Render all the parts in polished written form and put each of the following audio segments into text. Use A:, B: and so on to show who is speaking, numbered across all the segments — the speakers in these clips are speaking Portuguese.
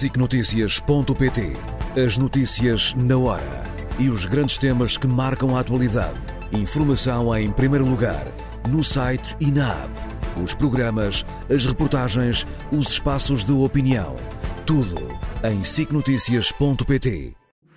A: SICNoticias.pt. As notícias na hora e os grandes temas que marcam a atualidade. Informação em primeiro lugar, no site e na app. Os programas, as reportagens, os espaços de opinião. Tudo em SICNoticias.pt.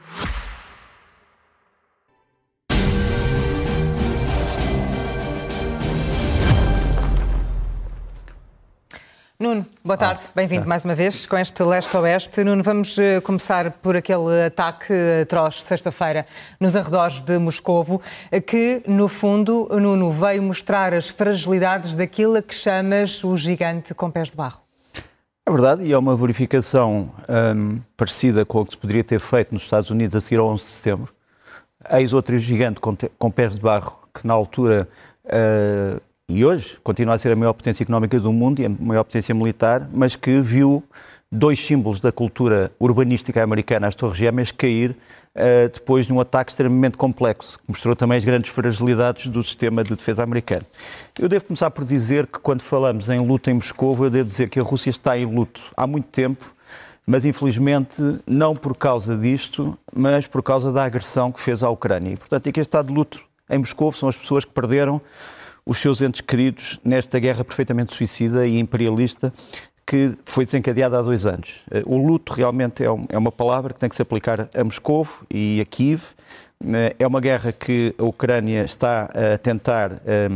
B: Nuno, boa tarde, bem-vindo mais uma vez com este leste-oeste. Nuno, vamos começar por aquele ataque atroz sexta-feira nos arredores de Moscovo, que no fundo, Nuno, veio mostrar as fragilidades daquilo a que chamas o gigante com pés de barro.
C: É verdade, e é uma verificação parecida com o que se poderia ter feito nos Estados Unidos a seguir ao 11 de setembro. Eis outro gigante com pés de barro que na altura... e hoje continua a ser a maior potência económica do mundo e a maior potência militar, mas que viu dois símbolos da cultura urbanística americana, as Torres Gêmeas, cair depois de um ataque extremamente complexo, que mostrou também as grandes fragilidades do sistema de defesa americano. Eu devo começar por dizer que quando falamos em luta em Moscovo, eu devo dizer que a Rússia está em luto há muito tempo, mas infelizmente não por causa disto, mas por causa da agressão que fez à Ucrânia. E, portanto, quem está de luto em Moscovo são as pessoas que perderam os seus entes queridos nesta guerra perfeitamente suicida e imperialista que foi desencadeada há 2 anos. O luto realmente é uma palavra que tem que se aplicar a Moscovo e a Kiev. É uma guerra que a Ucrânia está a tentar,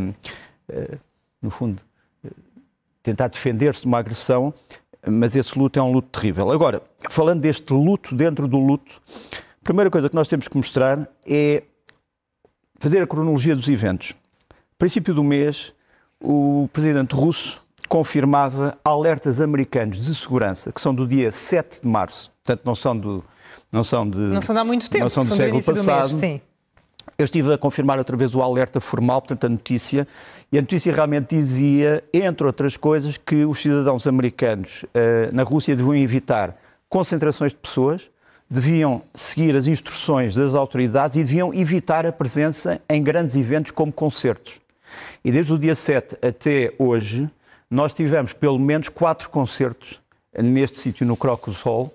C: no fundo, tentar defender-se de uma agressão, mas esse luto é um luto terrível. Agora, falando deste luto dentro do luto, a primeira coisa que nós temos que mostrar é fazer a cronologia dos eventos. No princípio do mês, o presidente russo confirmava alertas americanos de segurança, que são do dia 7 de março, portanto não são de há muito tempo, são do século passado. Sim. Eu estive a confirmar outra vez o alerta formal, portanto a notícia, e a notícia realmente dizia, entre outras coisas, que os cidadãos americanos na Rússia deviam evitar concentrações de pessoas, deviam seguir as instruções das autoridades e deviam evitar a presença em grandes eventos como concertos. E desde o dia 7 até hoje, nós tivemos pelo menos 4 concertos neste sítio, no Crocus Hall.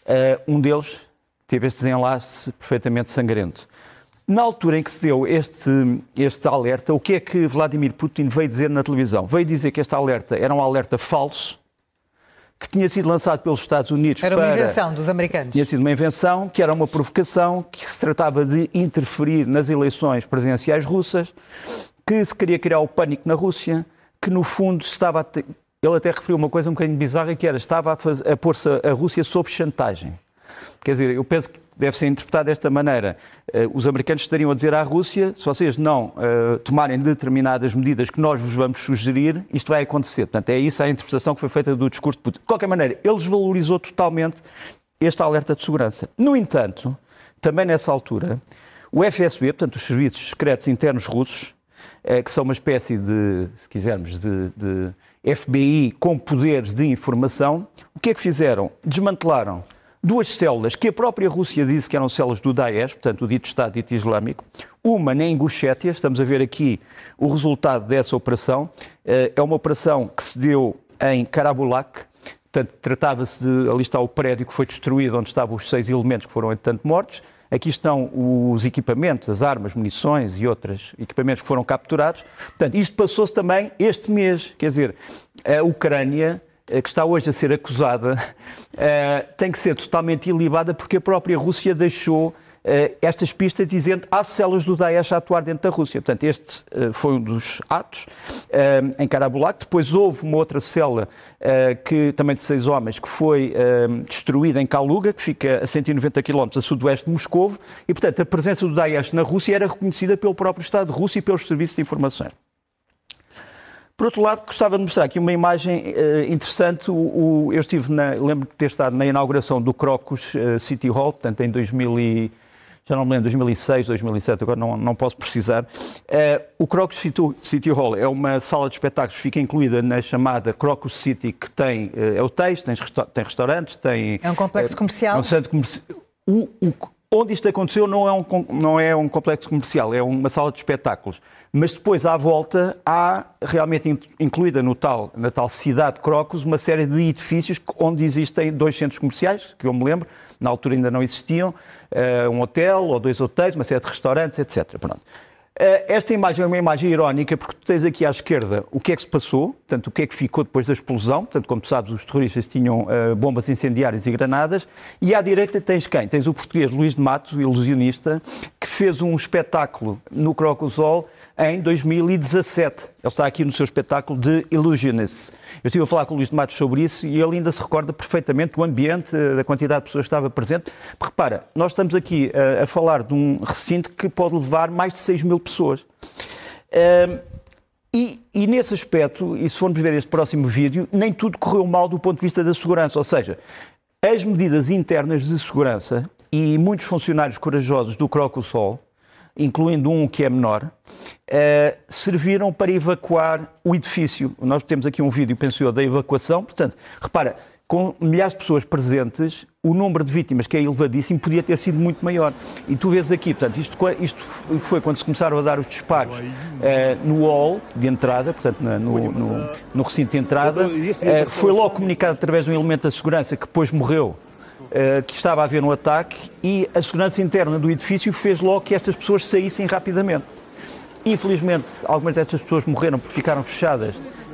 C: Um deles teve este desenlace perfeitamente sangrento. Na altura em que se deu este alerta, o que é que Vladimir Putin veio dizer na televisão? Veio dizer que este alerta era um alerta falso, que tinha sido lançado pelos Estados Unidos
B: Era uma invenção dos americanos.
C: Tinha sido uma invenção, que era uma provocação, que se tratava de interferir nas eleições presidenciais russas, que se queria criar o pânico na Rússia, que no fundo estava ele até referiu uma coisa um bocadinho bizarra, que era, estava a pôr-se a Rússia sob chantagem. Quer dizer, eu penso que deve ser interpretado desta maneira. Os americanos estariam a dizer à Rússia, se vocês não tomarem determinadas medidas que nós vos vamos sugerir, isto vai acontecer. Portanto, é isso a interpretação que foi feita do discurso de Putin. De qualquer maneira, ele desvalorizou totalmente este alerta de segurança. No entanto, também nessa altura, o FSB, portanto, os serviços secretos internos russos, que são uma espécie de, se quisermos, de FBI com poderes de informação, o que é que fizeram? Desmantelaram 2 células que a própria Rússia disse que eram células do Daesh, portanto, o dito Estado dito Islâmico, uma na Ingushétia, estamos a ver aqui o resultado dessa operação, é uma operação que se deu em Karabulak, portanto, tratava-se de, ali está o prédio que foi destruído, onde estavam os 6 elementos que foram, entretanto, mortos. Aqui estão os equipamentos, as armas, munições e outros equipamentos que foram capturados. Portanto, isto passou-se também este mês. Quer dizer, a Ucrânia, que está hoje a ser acusada, tem que ser totalmente ilibada porque a própria Rússia deixou estas pistas dizendo que há células do Daesh a atuar dentro da Rússia. Portanto, este foi um dos atos em Karabulak. Depois houve uma outra célula que, também de 6 homens, que foi destruída em Kaluga, que fica a 190 km a sudoeste de Moscovo, e, portanto, a presença do Daesh na Rússia era reconhecida pelo próprio Estado russo e pelos serviços de informações. Por outro lado, gostava de mostrar aqui uma imagem interessante. Eu lembro de ter estado na inauguração do Crocus City Hall, portanto, em 2006, 2007, agora não posso precisar. O Crocus City Hall é uma sala de espetáculos que fica incluída na chamada Crocus City, que tem hotéis, tem restaurantes, tem...
B: É um complexo comercial?
C: É um centro comercial. Onde isto aconteceu não é um complexo comercial, é uma sala de espetáculos. Mas depois, à volta, há realmente incluída na tal cidade de Crocus uma série de edifícios onde existem 2 centros comerciais, que eu me lembro, na altura ainda não existiam, um hotel ou 2 hotéis, uma série de restaurantes, etc. Pronto. Esta imagem é uma imagem irónica porque tu tens aqui à esquerda o que é que se passou, portanto, o que é que ficou depois da explosão, portanto, como tu sabes, os terroristas tinham bombas incendiárias e granadas, e à direita tens quem? Tens o português Luís de Matos, o ilusionista, que fez um espetáculo no Crocus Hall em 2017. Ele está aqui no seu espetáculo de Illusionists. Eu estive a falar com o Luís de Matos sobre isso e ele ainda se recorda perfeitamente do ambiente, da quantidade de pessoas que estava presente. Repara, nós estamos aqui a falar de um recinto que pode levar mais de 6 mil pessoas. E nesse aspecto, e se formos ver este próximo vídeo, nem tudo correu mal do ponto de vista da segurança. Ou seja, as medidas internas de segurança e muitos funcionários corajosos do Crocus Hall, incluindo um que é menor, serviram para evacuar o edifício. Nós temos aqui um vídeo, penso eu, da evacuação. Portanto, repara, com milhares de pessoas presentes, o número de vítimas, que é elevadíssimo, podia ter sido muito maior. E tu vês aqui, portanto, isto foi quando se começaram a dar os disparos no hall de entrada, portanto, no recinto de entrada. Foi logo comunicado através de um elemento da segurança que depois morreu, que estava a haver um ataque, e a segurança interna do edifício fez logo que estas pessoas saíssem rapidamente. Infelizmente, algumas destas pessoas morreram porque ficaram fechadas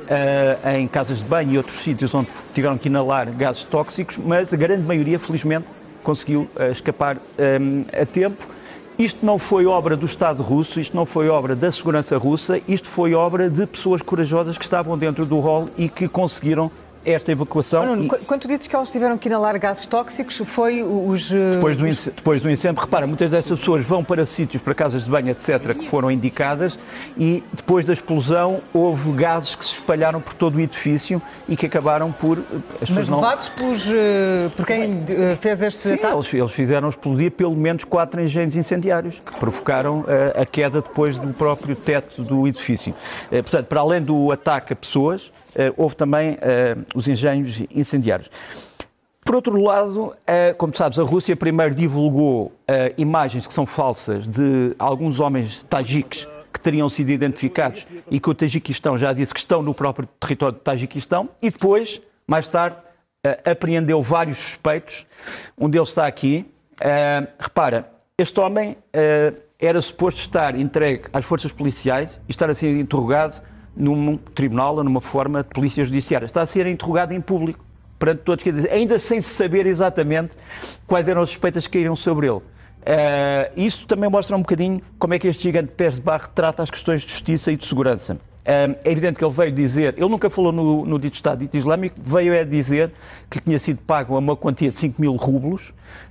C: em casas de banho e outros sítios onde tiveram que inalar gases tóxicos, mas a grande maioria, felizmente, conseguiu escapar a tempo. Isto não foi obra do Estado russo, isto não foi obra da segurança russa, isto foi obra de pessoas corajosas que estavam dentro do hall e que conseguiram esta evacuação.
B: Nuno, quando tu dizes que eles tiveram que inalar gases tóxicos, foi os...
C: Depois do incêndio, repara, muitas destas pessoas vão para sítios, para casas de banho, etc., que foram indicadas, e depois da explosão houve gases que se espalharam por todo o edifício e que acabaram por...
B: Mas levados por quem fez este ataque?
C: Eles fizeram explodir pelo menos 4 engenhos incendiários, que provocaram a queda depois do próprio teto do edifício. Portanto, para além do ataque a pessoas, houve também os engenhos incendiários. Por outro lado, como sabes, a Rússia primeiro divulgou imagens que são falsas de alguns homens tajiques que teriam sido identificados e que o Tajiquistão já disse que estão no próprio território do Tajiquistão, e depois, mais tarde, apreendeu vários suspeitos. Um deles está aqui. Repara, este homem era suposto estar entregue às forças policiais e estar a ser interrogado num tribunal ou numa forma de polícia judiciária. Está a ser interrogado em público, perante todos, quer dizer, ainda sem se saber exatamente quais eram as suspeitas que caíram sobre ele. Isso também mostra um bocadinho como é que este gigante de pés de barro trata as questões de justiça e de segurança. É evidente que ele veio dizer, ele nunca falou no dito Estado dito Islâmico, veio a dizer que tinha sido pago uma quantia de 5 mil rublos,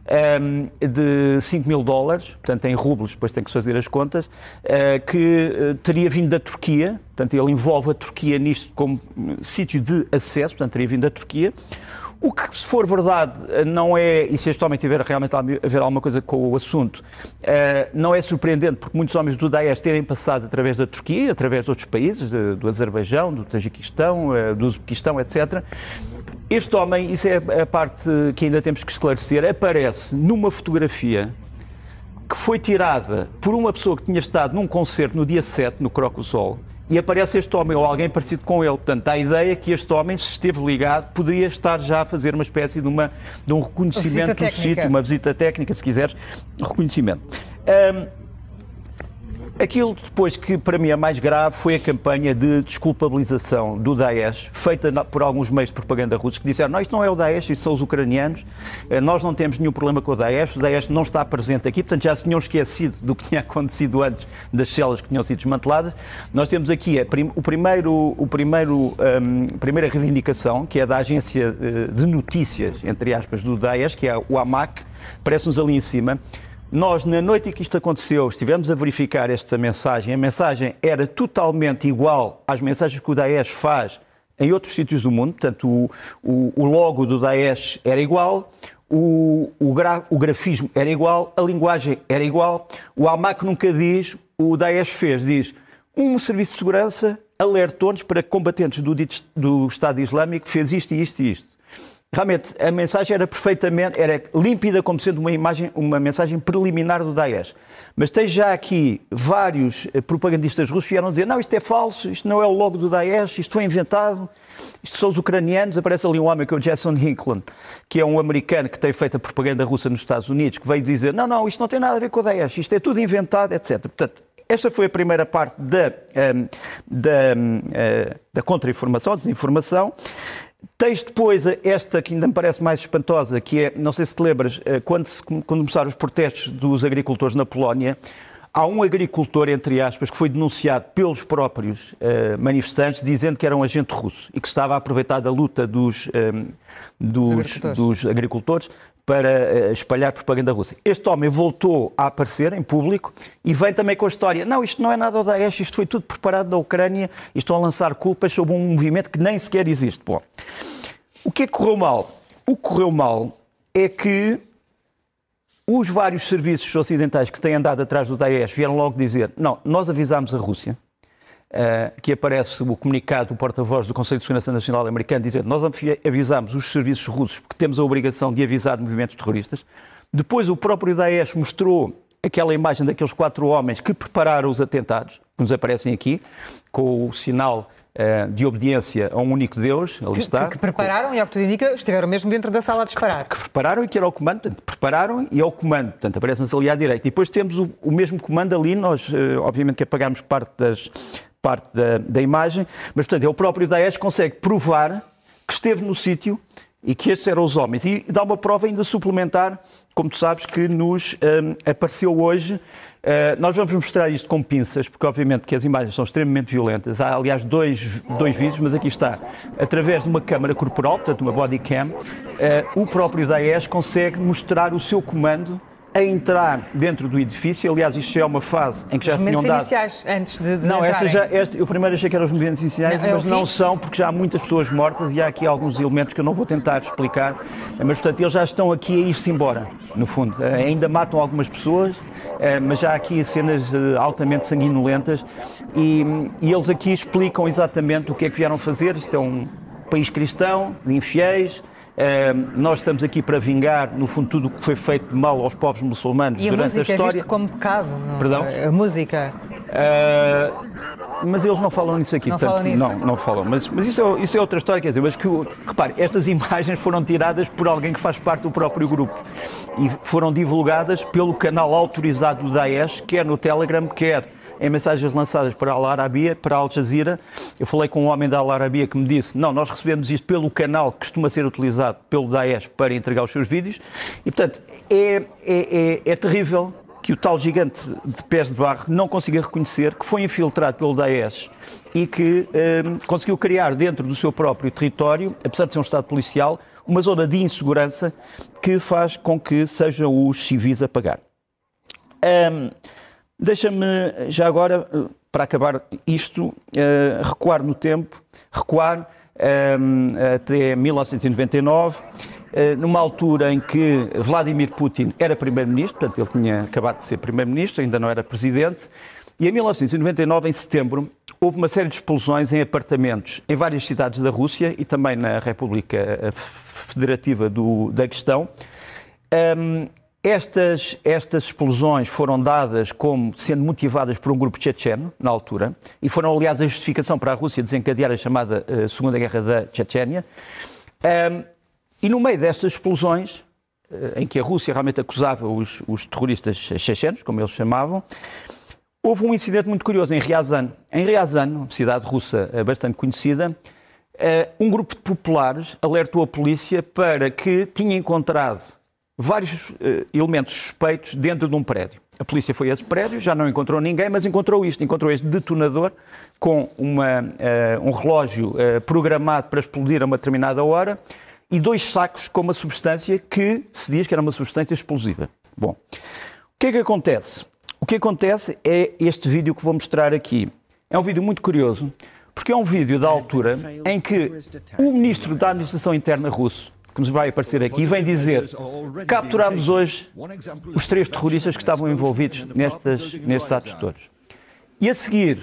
C: de 5 mil dólares, portanto em rublos, depois tem que se fazer as contas, que teria vindo da Turquia, portanto ele envolve a Turquia nisto como sítio de acesso, portanto teria vindo da Turquia. O que, se for verdade, não é, e se este homem tiver realmente a ver alguma coisa com o assunto, não é surpreendente, porque muitos homens do Daesh terem passado através da Turquia, através de outros países, do Azerbaijão, do Tajiquistão, do Uzbequistão, etc. Este homem, isso é a parte que ainda temos que esclarecer, aparece numa fotografia que foi tirada por uma pessoa que tinha estado num concerto no dia 7, no Crocus Hall, e aparece este homem ou alguém parecido com ele. Portanto, há a ideia que este homem, se esteve ligado, poderia estar já a fazer uma espécie de um reconhecimento do sítio, uma visita técnica, se quiseres, reconhecimento. Aquilo depois que para mim é mais grave foi a campanha de desculpabilização do Daesh, feita por alguns meios de propaganda russos, que disseram, não, isto não é o Daesh, isto são os ucranianos, nós não temos nenhum problema com o Daesh não está presente aqui, portanto já se tinham esquecido do que tinha acontecido antes das celas que tinham sido desmanteladas. Nós temos aqui a primeira reivindicação, que é da agência de notícias, entre aspas, do Daesh, que é o AMAC, parece-nos ali em cima. Nós, na noite em que isto aconteceu, estivemos a verificar esta mensagem. A mensagem era totalmente igual às mensagens que o Daesh faz em outros sítios do mundo. Portanto, o logo do Daesh era igual, o grafismo era igual, a linguagem era igual. O AMAC nunca diz, o Daesh diz, um serviço de segurança alertou-nos para que combatentes do Estado Islâmico fez isto e isto e isto. realmente a mensagem era perfeitamente, era límpida como sendo uma mensagem preliminar do Daesh. Mas tem já aqui vários propagandistas russos que vieram dizer não, isto é falso, isto não é o logo do Daesh, isto foi inventado, isto são os ucranianos. Aparece ali um homem que é o Jason Hinckley, que é um americano que tem feito a propaganda russa nos Estados Unidos, que veio dizer não, isto não tem nada a ver com o Daesh, isto é tudo inventado, etc. Portanto, esta foi a primeira parte da contra-informação, desinformação. Tens depois esta que ainda me parece mais espantosa, que é, não sei se te lembras, quando começaram os protestos dos agricultores na Polónia, há um agricultor, entre aspas, que foi denunciado pelos próprios manifestantes, dizendo que era um agente russo e que estava a aproveitar da luta dos agricultores para espalhar propaganda russa. Este homem voltou a aparecer em público e vem também com a história. Não, isto não é nada do Daesh, isto foi tudo preparado da Ucrânia e estão a lançar culpas sobre um movimento que nem sequer existe. Bom, o que é que correu mal? O que correu mal é que os vários serviços ocidentais que têm andado atrás do Daesh vieram logo dizer não, nós avisámos a Rússia, que aparece o comunicado do porta-voz do Conselho de Segurança Nacional americano dizendo nós avisámos os serviços russos porque temos a obrigação de avisar movimentos terroristas. Depois o próprio Daesh mostrou aquela imagem daqueles 4 homens que prepararam os atentados, que nos aparecem aqui, com o sinal de obediência a um único Deus, ali está.
B: Que prepararam e, ao que tudo indica, estiveram mesmo dentro da sala a disparar.
C: Que prepararam e que era o comando, portanto, prepararam e é o comando, portanto, aparece-nos ali à direita. E depois temos o mesmo comando ali, nós obviamente que apagámos parte da imagem, mas portanto é o próprio Daesh que consegue provar que esteve no sítio e que estes eram os homens. E dá uma prova ainda suplementar, como tu sabes, que nos apareceu hoje. Nós vamos mostrar isto com pinças, porque obviamente que as imagens são extremamente violentas. Há, aliás, dois vídeos, mas aqui está. Através de uma câmara corporal, portanto uma body cam, o próprio Daesh consegue mostrar o seu comando a entrar dentro do edifício. Aliás, isto já é uma fase em que já se tinham dado...
B: Os movimentos iniciais, antes de
C: não,
B: entrarem.
C: eu primeiro achei que eram os movimentos iniciais, mas não são, porque já há muitas pessoas mortas e há aqui alguns elementos que eu não vou tentar explicar, mas, portanto, eles já estão aqui a ir-se embora, no fundo. Ainda matam algumas pessoas, mas já há aqui cenas altamente sanguinolentas e eles aqui explicam exatamente o que é que vieram fazer. Isto é um país cristão, de infiéis. Nós estamos aqui para vingar, no fundo, tudo o que foi feito de mal aos povos muçulmanos durante a história.
B: E a música é visto como pecado, não?
C: Perdão?
B: A música.
C: Mas eles não falam nisso aqui.
B: Não
C: portanto,
B: falam nisso?
C: Não falam. Mas isso é outra história, quer dizer, mas que, repare, estas imagens foram tiradas por alguém que faz parte do próprio grupo e foram divulgadas pelo canal autorizado do Daesh, quer no Telegram, quer em mensagens lançadas para a Al-Arabiya, para a Al Jazeera. Eu falei com um homem da Al-Arabiya que me disse, não, nós recebemos isto pelo canal que costuma ser utilizado pelo Daesh para entregar os seus vídeos e, portanto, é terrível que o tal gigante de pés de barro não consiga reconhecer que foi infiltrado pelo Daesh e que conseguiu criar dentro do seu próprio território, apesar de ser um Estado policial, uma zona de insegurança que faz com que sejam os civis a pagar. Deixa-me, já agora, para acabar isto, recuar no tempo, até 1999, numa altura em que Vladimir Putin era primeiro-ministro, portanto ele tinha acabado de ser primeiro-ministro, ainda não era presidente, e em 1999, em setembro, houve uma série de explosões em apartamentos em várias cidades da Rússia e também na República Federativa do Daguestão. Estas explosões foram dadas como sendo motivadas por um grupo checheno, na altura, e foram, aliás, a justificação para a Rússia desencadear a chamada Segunda Guerra da Chechênia. E no meio destas explosões, em que a Rússia realmente acusava os terroristas chechenos, como eles chamavam, houve um incidente muito curioso em Ryazan. Em Ryazan, uma cidade russa bastante conhecida, um grupo de populares alertou a polícia para que tinha encontrado vários elementos suspeitos dentro de um prédio. A polícia foi a esse prédio, já não encontrou ninguém, mas encontrou este detonador com um relógio programado para explodir a uma determinada hora e 2 sacos com uma substância que se diz que era uma substância explosiva. Bom, o que é que acontece? O que acontece é este vídeo que vou mostrar aqui. É um vídeo muito curioso, porque é um vídeo da altura em que o ministro da Administração Interna russo, que nos vai aparecer aqui, vem dizer: capturámos hoje os 3 terroristas que estavam envolvidos nestes atos todos. E a seguir,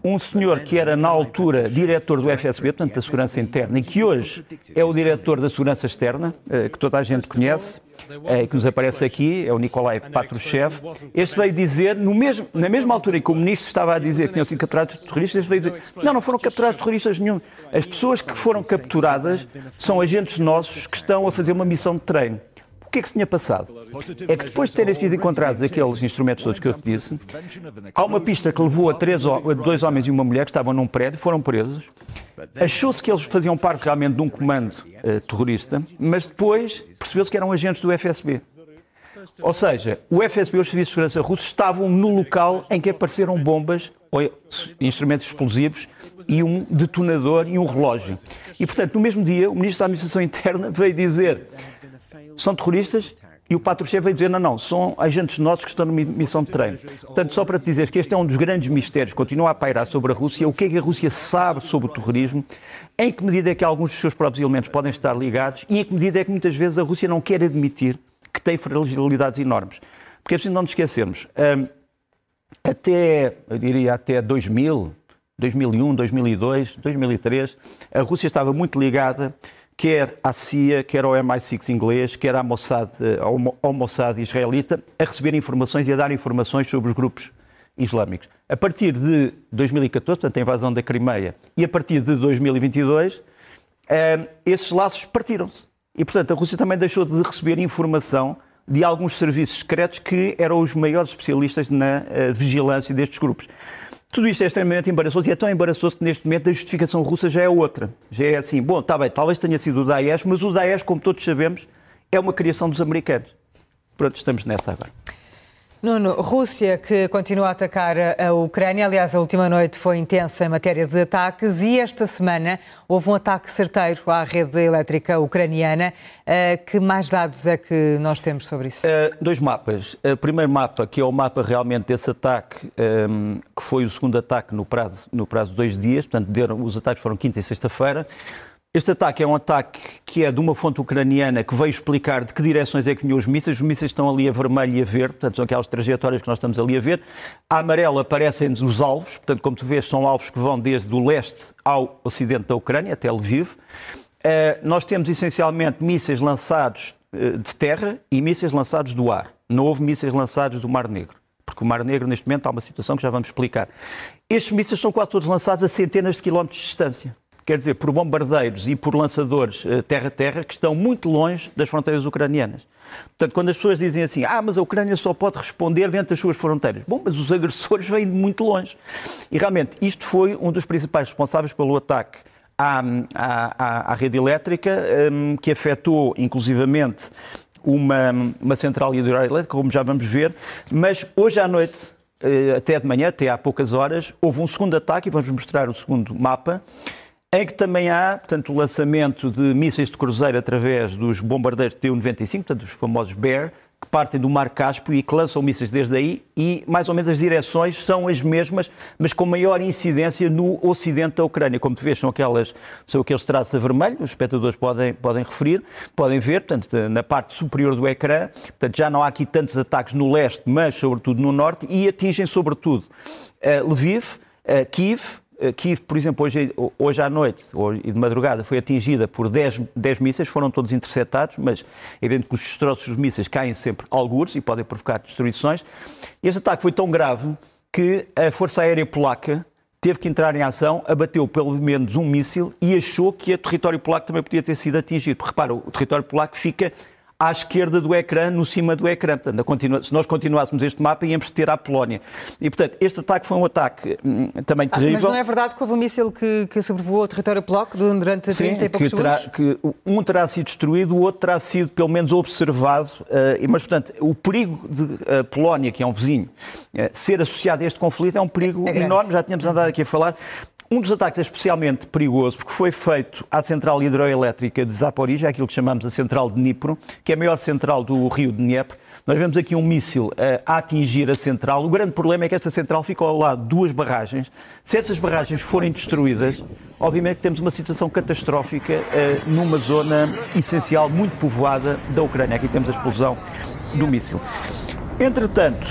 C: um senhor que era na altura diretor do FSB, portanto da Segurança Interna, e que hoje é o diretor da Segurança Externa, que toda a gente conhece, que nos aparece aqui, é o Nikolai Patrushev. Este veio dizer, na mesma altura em que o ministro estava a dizer que tinham sido capturados terroristas, este veio dizer, não foram capturados terroristas nenhum. As pessoas que foram capturadas são agentes nossos que estão a fazer uma missão de treino. O que é que se tinha passado? É que depois de terem sido encontrados aqueles instrumentos todos que eu te disse, há uma pista que levou a 2 homens e uma mulher que estavam num prédio, foram presos. Achou-se que eles faziam parte realmente de um comando terrorista, mas depois percebeu-se que eram agentes do FSB. Ou seja, o FSB e os serviços de segurança russos estavam no local em que apareceram bombas, ou instrumentos explosivos, e um detonador e um relógio. E, portanto, no mesmo dia, o Ministro da Administração Interna veio dizer: são terroristas, e o Patrushev veio dizer, não, são agentes nossos que estão numa missão de treino. Portanto, só para te dizer que este é um dos grandes mistérios que continua a pairar sobre a Rússia, o que é que a Rússia sabe sobre o terrorismo, em que medida é que alguns dos seus próprios elementos podem estar ligados, e em que medida é que muitas vezes a Rússia não quer admitir que tem fragilidades enormes. Porque assim não nos esquecemos, eu diria até 2000, 2001, 2002, 2003, a Rússia estava muito ligada quer à CIA, quer ao MI6 inglês, quer ao Mossad israelita, a receber informações e a dar informações sobre os grupos islâmicos. A partir de 2014, portanto, a invasão da Crimeia, e a partir de 2022, esses laços partiram-se. E, portanto, a Rússia também deixou de receber informação de alguns serviços secretos que eram os maiores especialistas na vigilância destes grupos. Tudo isto é extremamente embaraçoso e é tão embaraçoso que neste momento a justificação russa já é outra. Já é assim, bom, está bem, talvez tenha sido o Daesh, mas o Daesh, como todos sabemos, é uma criação dos americanos. Pronto, estamos nessa agora.
B: Nuno, Rússia que continua a atacar a Ucrânia, aliás, a última noite foi intensa em matéria de ataques e esta semana houve um ataque certeiro à rede elétrica ucraniana. Que mais dados é que nós temos sobre isso?
C: 2 mapas. O primeiro mapa, que é o mapa realmente desse ataque, que foi o segundo ataque no prazo de 2 dias, portanto, os ataques foram quinta e sexta-feira. Este ataque é um ataque que é de uma fonte ucraniana que veio explicar de que direções é que vinham os mísseis. Os mísseis estão ali a vermelho e a verde, portanto são aquelas trajetórias que nós estamos ali a ver. A amarelo aparecem-nos os alvos, portanto, como tu vês, são alvos que vão desde o leste ao ocidente da Ucrânia, até Lviv. Nós temos essencialmente mísseis lançados de terra e mísseis lançados do ar. Não houve mísseis lançados do Mar Negro, porque o Mar Negro neste momento há uma situação que já vamos explicar. Estes mísseis são quase todos lançados a centenas de quilómetros de distância. Quer dizer, por bombardeiros e por lançadores terra-terra que estão muito longe das fronteiras ucranianas. Portanto, quando as pessoas dizem assim, mas a Ucrânia só pode responder dentro das suas fronteiras. Bom, mas os agressores vêm de muito longe. E realmente, isto foi um dos principais responsáveis pelo ataque à rede elétrica, que afetou inclusivamente uma central hidroelétrica, como já vamos ver, mas hoje à noite, até de manhã, até há poucas horas, houve um segundo ataque, e vamos mostrar o segundo mapa, em que também há, portanto, o lançamento de mísseis de cruzeiro através dos bombardeiros Tu-95, portanto, os famosos Bear, que partem do Mar Cáspio e que lançam mísseis desde aí, e mais ou menos as direções são as mesmas, mas com maior incidência no ocidente da Ucrânia. Como tu vês, são aqueles traços a vermelho, os espectadores podem ver, portanto, na parte superior do ecrã. Portanto, já não há aqui tantos ataques no leste, mas sobretudo no norte, e atingem sobretudo Lviv, Kiev, por exemplo, hoje à noite e de madrugada foi atingida por 10 mísseis, foram todos interceptados, mas é evidente que os destroços dos mísseis caem sempre algures e podem provocar destruições. Este ataque foi tão grave que a Força Aérea Polaca teve que entrar em ação, abateu pelo menos um míssil e achou que o território polaco também podia ter sido atingido. Repara, o território polaco fica à esquerda do ecrã, no cima do ecrã. Portanto, se nós continuássemos este mapa, íamos ter a Polónia. E, portanto, este ataque foi um ataque também terrível.
B: Mas não é verdade que houve um míssil que sobrevoou o território polaco durante 30 e poucos segundos?
C: Um terá sido destruído, o outro terá sido, pelo menos, observado. Mas, portanto, o perigo de a Polónia, que é um vizinho, ser associado a este conflito é um perigo enorme. Já tínhamos andado aqui a falar. Um dos ataques é especialmente perigoso porque foi feito à central hidroelétrica de Zaporizhia, aquilo que chamamos a central de Dnipro, que é a maior central do rio de Dnieper. Nós vemos aqui um míssil a atingir a central. O grande problema é que esta central fica ao lado de 2 barragens. Se essas barragens forem destruídas, obviamente que temos uma situação catastrófica numa zona essencial, muito povoada da Ucrânia. Aqui temos a explosão do míssil. Entretanto,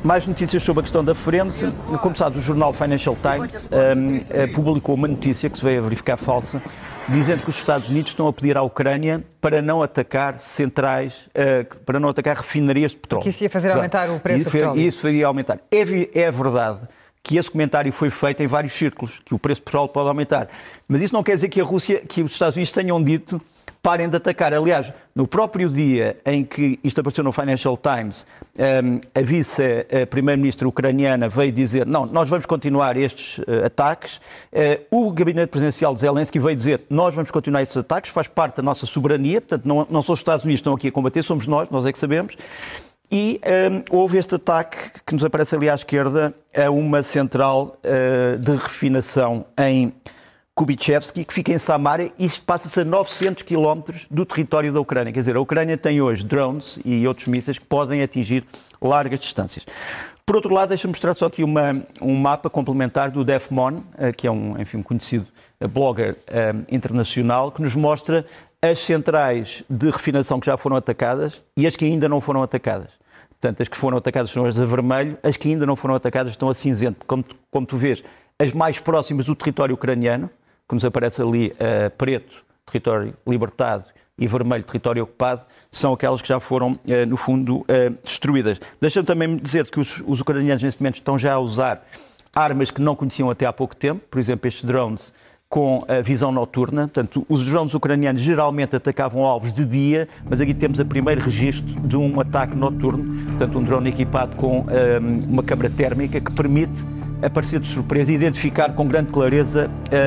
C: Mais notícias sobre a questão da frente. Como sabes, o jornal Financial Times publicou uma notícia que se veio a verificar falsa, dizendo que os Estados Unidos estão a pedir à Ucrânia para não atacar centrais, para não atacar refinarias de petróleo.
B: Que isso ia fazer aumentar o preço do petróleo.
C: Isso ia aumentar. É verdade que esse comentário foi feito em vários círculos, que o preço do petróleo pode aumentar. Mas isso não quer dizer que a Rússia, que os Estados Unidos tenham dito parem de atacar. Aliás, no próprio dia em que isto apareceu no Financial Times, a vice-primeira-ministra ucraniana veio dizer não, nós vamos continuar estes ataques. O gabinete presidencial de Zelensky veio dizer nós vamos continuar estes ataques, faz parte da nossa soberania, portanto não são os Estados Unidos que estão aqui a combater, somos nós é que sabemos. E houve este ataque, que nos aparece ali à esquerda, a uma central de refinação em Kubichevsky, que fica em Samara, e isto passa-se a 900 quilómetros do território da Ucrânia. Quer dizer, a Ucrânia tem hoje drones e outros mísseis que podem atingir largas distâncias. Por outro lado, deixa-me mostrar só aqui um mapa complementar do Defmon, que é um conhecido blogger internacional, que nos mostra as centrais de refinação que já foram atacadas e as que ainda não foram atacadas. Portanto, as que foram atacadas são as a vermelho, as que ainda não foram atacadas estão a cinzento. Como tu vês, as mais próximas do território ucraniano, que nos aparece ali preto, território libertado, e vermelho, território ocupado, são aquelas que já foram, no fundo, destruídas. Deixa-me também dizer que os ucranianos, neste momento, estão já a usar armas que não conheciam até há pouco tempo, por exemplo, estes drones com a visão noturna. Portanto, os drones ucranianos geralmente atacavam alvos de dia, mas aqui temos o primeiro registro de um ataque noturno, portanto, um drone equipado com uma câmara térmica que permite aparecer de surpresa e identificar com grande clareza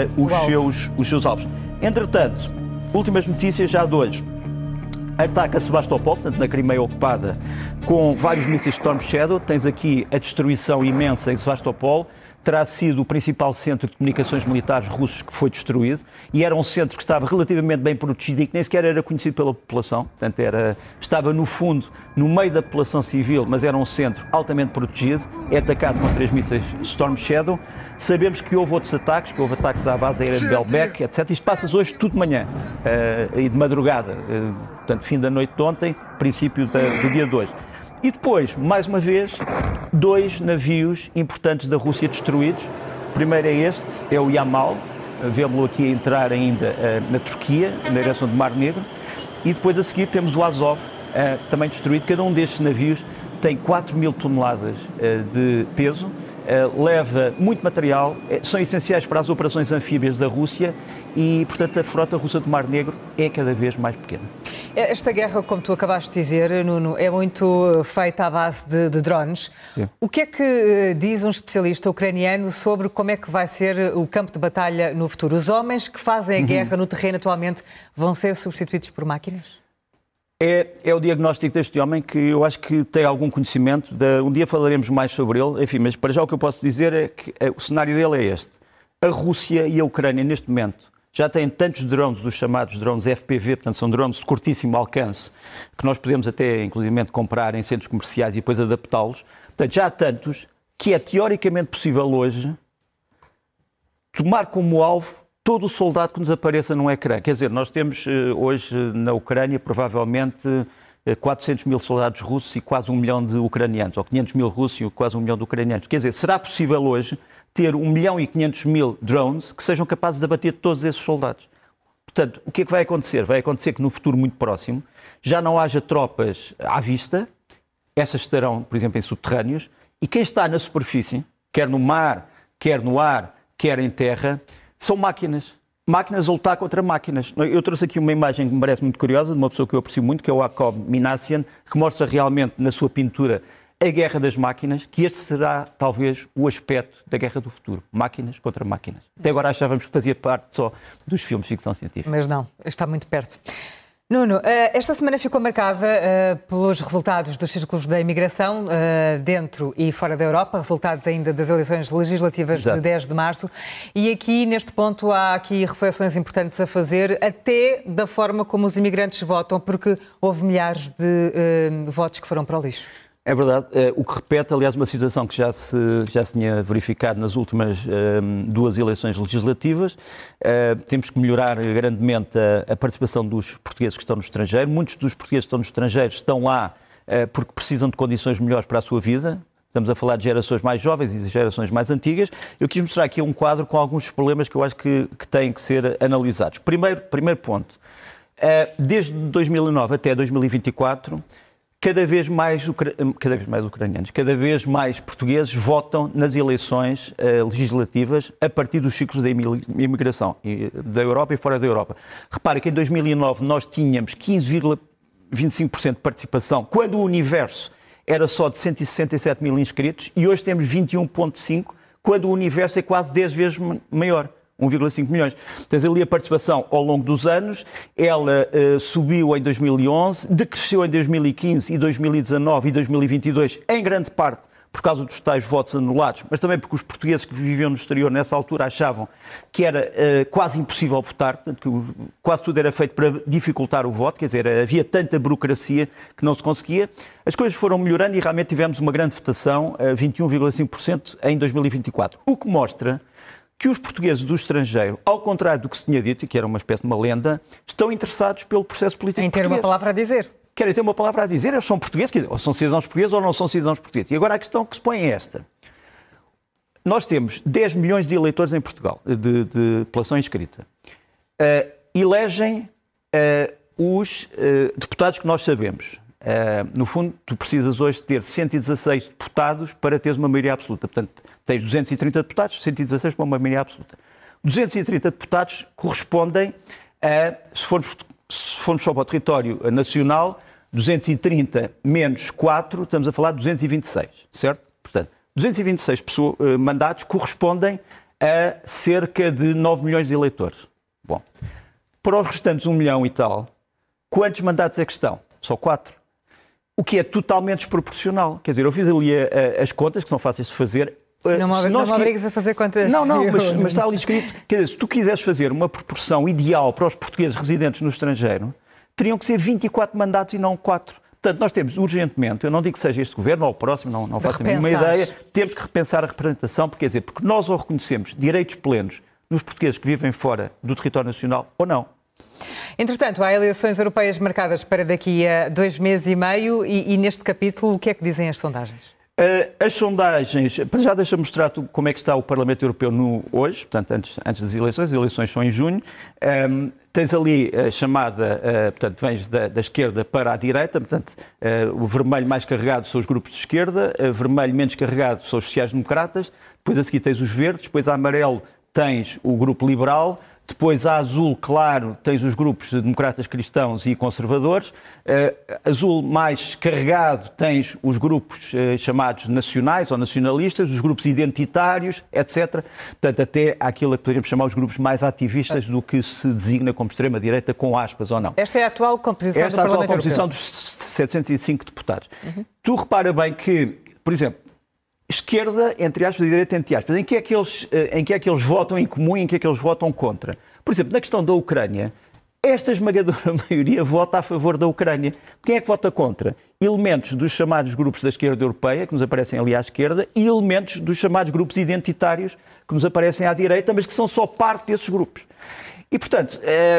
C: os seus alvos. Entretanto, últimas notícias já de hoje. Ataca Sebastopol, portanto, na Crimeia ocupada, com vários mísseis Storm Shadow. Tens aqui a destruição imensa em Sebastopol. Terá sido o principal centro de comunicações militares russos que foi destruído, e era um centro que estava relativamente bem protegido e que nem sequer era conhecido pela população. Portanto, estava no fundo, no meio da população civil, mas era um centro altamente protegido. É atacado com 3 mísseis Storm Shadow. Sabemos que houve outros ataques, que houve ataques à base aérea de Belbek, etc. Isto passa-se hoje tudo de manhã e de madrugada, portanto, fim da noite de ontem, princípio do dia de hoje. E depois, mais uma vez, 2 navios importantes da Rússia destruídos. O primeiro é este, é o Yamal, vemos-lo aqui a entrar ainda na Turquia, na direção do Mar Negro. E depois a seguir temos o Azov, também destruído. Cada um destes navios tem 4.000 toneladas de peso, leva muito material, são essenciais para as operações anfíbias da Rússia e, portanto, a frota russa do Mar Negro é cada vez mais pequena.
B: Esta guerra, como tu acabaste de dizer, Nuno, é muito feita à base de drones. Sim. O que é que diz um especialista ucraniano sobre como é que vai ser o campo de batalha no futuro? Os homens que fazem a guerra no terreno atualmente vão ser substituídos por máquinas?
C: É o diagnóstico deste homem que eu acho que tem algum conhecimento. Um dia falaremos mais sobre ele. Enfim, mas para já o que eu posso dizer é que o cenário dele é este. A Rússia e a Ucrânia, neste momento, já têm tantos drones, os chamados drones FPV, portanto são drones de curtíssimo alcance, que nós podemos até, inclusive, comprar em centros comerciais e depois adaptá-los. Portanto, já há tantos que é teoricamente possível hoje tomar como alvo todo o soldado que nos apareça num ecrã. Quer dizer, nós temos hoje na Ucrânia provavelmente 400 mil soldados russos e quase 1 milhão de ucranianos, ou 500 mil russos e quase 1 milhão de ucranianos. Quer dizer, será possível hoje ter 1 milhão e 500 mil drones que sejam capazes de abater todos esses soldados? Portanto, o que é que vai acontecer? Vai acontecer que no futuro muito próximo já não haja tropas à vista, essas estarão, por exemplo, em subterrâneos, e quem está na superfície, quer no mar, quer no ar, quer em terra, são máquinas. Máquinas a lutar contra máquinas. Eu trouxe aqui uma imagem que me parece muito curiosa, de uma pessoa que eu aprecio muito, que é o Jakob Minassian, que mostra realmente na sua pintura a guerra das máquinas, que este será talvez o aspecto da guerra do futuro. Máquinas contra máquinas. Até agora achávamos que fazia parte só dos filmes de ficção científica.
B: Mas não, está muito perto. Nuno, esta semana ficou marcada pelos resultados dos círculos da imigração dentro e fora da Europa, resultados ainda das eleições legislativas de 10 de março. E aqui, neste ponto, há aqui reflexões importantes a fazer, até da forma como os imigrantes votam, porque houve milhares de votos que foram para o lixo.
C: É verdade, o que repete, aliás, uma situação que já se tinha verificado nas últimas 2 eleições legislativas. Temos que melhorar grandemente a participação dos portugueses que estão no estrangeiro. Muitos dos portugueses que estão no estrangeiro estão lá porque precisam de condições melhores para a sua vida. Estamos a falar de gerações mais jovens e de gerações mais antigas. Eu quis mostrar aqui um quadro com alguns problemas que eu acho que têm que ser analisados. Primeiro ponto. Desde 2009 até 2024, cada vez mais ucranianos, cada vez mais portugueses votam nas eleições legislativas a partir dos ciclos da imigração da Europa e fora da Europa. Repare que em 2009 nós tínhamos 15,25% de participação, quando o universo era só de 167 mil inscritos, e hoje temos 21,5%, quando o universo é quase 10 vezes maior. 1,5 milhões. Tens ali a participação ao longo dos anos, ela subiu em 2011, decresceu em 2015 e 2019 e 2022, em grande parte por causa dos tais votos anulados, mas também porque os portugueses que viviam no exterior nessa altura achavam que era quase impossível votar, portanto, que quase tudo era feito para dificultar o voto, quer dizer, havia tanta burocracia que não se conseguia. As coisas foram melhorando e realmente tivemos uma grande votação, 21,5% em 2024, o que mostra que os portugueses do estrangeiro, ao contrário do que se tinha dito, e que era uma espécie de uma lenda, estão interessados pelo processo político português.
B: Em ter uma palavra a dizer.
C: Querem ter uma palavra a dizer, eles são portugueses, ou são cidadãos portugueses ou não são cidadãos portugueses. E agora a questão que se põe é esta. Nós temos 10 milhões de eleitores em Portugal, de população inscrita. Elegem os deputados que nós sabemos. No fundo, tu precisas hoje ter 116 deputados para teres uma maioria absoluta. Portanto, tens 230 deputados, 116 para uma maioria absoluta. 230 deputados correspondem a, se formos só para o território nacional, 230 menos 4, estamos a falar de 226, certo? Portanto, 226 mandatos correspondem a cerca de 9 milhões de eleitores. Bom, para os restantes 1 milhão e tal, quantos mandatos é que estão? Só 4. O que é totalmente desproporcional. Quer dizer, eu fiz ali as contas, que são fáceis de fazer.
B: Não me obrigues a fazer contas.
C: Não, mas está ali escrito. Quer dizer, se tu quisesses fazer uma proporção ideal para os portugueses residentes no estrangeiro, teriam que ser 24 mandatos e não 4. Portanto, nós temos urgentemente, eu não digo que seja este governo ou o próximo, não faço a mínima ideia, temos que repensar a representação, porque, quer dizer, porque nós ou reconhecemos direitos plenos nos portugueses que vivem fora do território nacional ou não.
B: Entretanto, há eleições europeias marcadas para daqui a 2 meses e meio e neste capítulo o que é que dizem as sondagens?
C: As sondagens, para já deixa-me mostrar como é que está o Parlamento Europeu hoje, portanto, antes das eleições. As eleições são em junho. Tens ali a chamada, portanto, vens da esquerda para a direita, portanto, o vermelho mais carregado são os grupos de esquerda, o vermelho menos carregado são os sociais-democratas, depois a seguir tens os verdes, depois a amarelo tens o grupo liberal, depois a azul claro tens os grupos de democratas cristãos e conservadores, azul mais carregado tens os grupos chamados nacionais ou nacionalistas, os grupos identitários, etc. Portanto, até aquilo que poderíamos chamar os grupos mais ativistas do que se designa como extrema-direita, com aspas ou não.
B: Esta é a atual composição do Parlamento Europeu. Esta é a atual composição
C: dos 705 deputados. Tu repara bem que, por exemplo, esquerda, entre aspas, e direita, entre aspas. Em que é que eles votam em comum e em que é que eles votam contra? Por exemplo, na questão da Ucrânia, esta esmagadora maioria vota a favor da Ucrânia. Quem é que vota contra? Elementos dos chamados grupos da esquerda europeia, que nos aparecem ali à esquerda, e elementos dos chamados grupos identitários, que nos aparecem à direita, mas que são só parte desses grupos. E, portanto,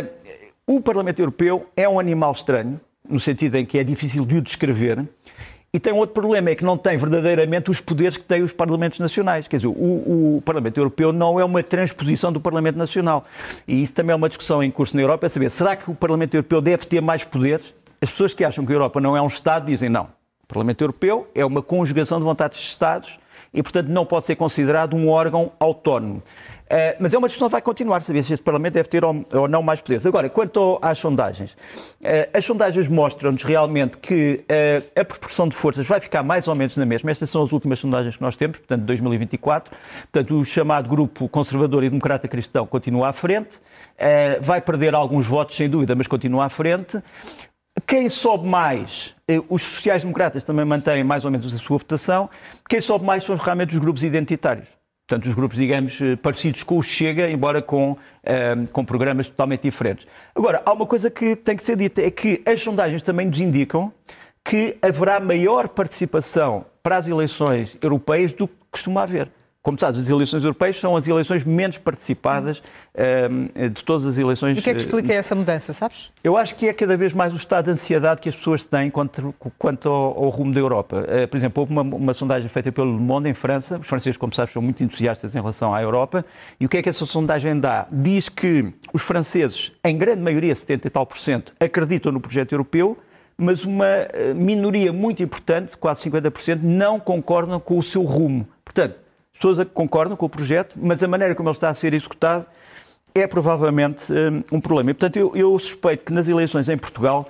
C: o Parlamento Europeu é um animal estranho, no sentido em que é difícil de o descrever. E tem outro problema, é que não tem verdadeiramente os poderes que têm os Parlamentos Nacionais. Quer dizer, o Parlamento Europeu não é uma transposição do Parlamento Nacional. E isso também é uma discussão em curso na Europa, é saber, será que o Parlamento Europeu deve ter mais poderes? As pessoas que acham que a Europa não é um Estado dizem não. O Parlamento Europeu é uma conjugação de vontades de Estados e, portanto, não pode ser considerado um órgão autónomo. Mas é uma discussão que vai continuar, saber se este Parlamento deve ter ou não mais poderes. Agora, quanto às sondagens, as sondagens mostram-nos realmente que a proporção de forças vai ficar mais ou menos na mesma. Estas são as últimas sondagens que nós temos, portanto, de 2024. Portanto, o chamado grupo conservador e democrata cristão continua à frente, vai perder alguns votos, sem dúvida, mas continua à frente. Quem sobe mais, os sociais-democratas também mantêm mais ou menos a sua votação, quem sobe mais são realmente os grupos identitários. Portanto, os grupos, digamos, parecidos com o Chega, embora com programas totalmente diferentes. Agora, há uma coisa que tem que ser dita, é que as sondagens também nos indicam que haverá maior participação para as eleições europeias do que costuma haver. como sabes, as eleições europeias são as eleições menos participadas de todas as eleições.
B: E o que é que explica essa mudança, sabes?
C: Eu acho que é cada vez mais o estado de ansiedade que as pessoas têm quanto ao rumo da Europa. Por exemplo, houve uma sondagem feita pelo Le Monde em França. Os franceses, como sabes, são muito entusiastas em relação à Europa. E o que é que essa sondagem dá? Diz que os franceses, em grande maioria, 70 e tal %, acreditam no projeto europeu, mas uma minoria muito importante, quase 50%, não concordam com o seu rumo. Portanto, as pessoas concordam com o projeto, mas a maneira como ele está a ser executado é provavelmente um problema. E, portanto, eu suspeito que nas eleições em Portugal,